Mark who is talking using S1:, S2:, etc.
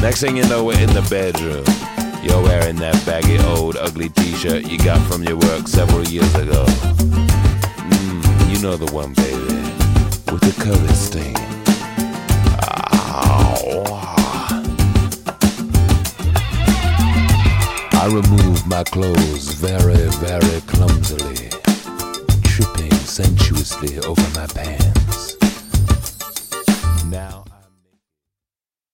S1: Next thing you know, we're in the bedroom. You're wearing that baggy old ugly t-shirt you got from your work several years ago. You know the one, baby, with the color stain. I remove my clothes very, very clumsily, tripping sensuously over my pants. Now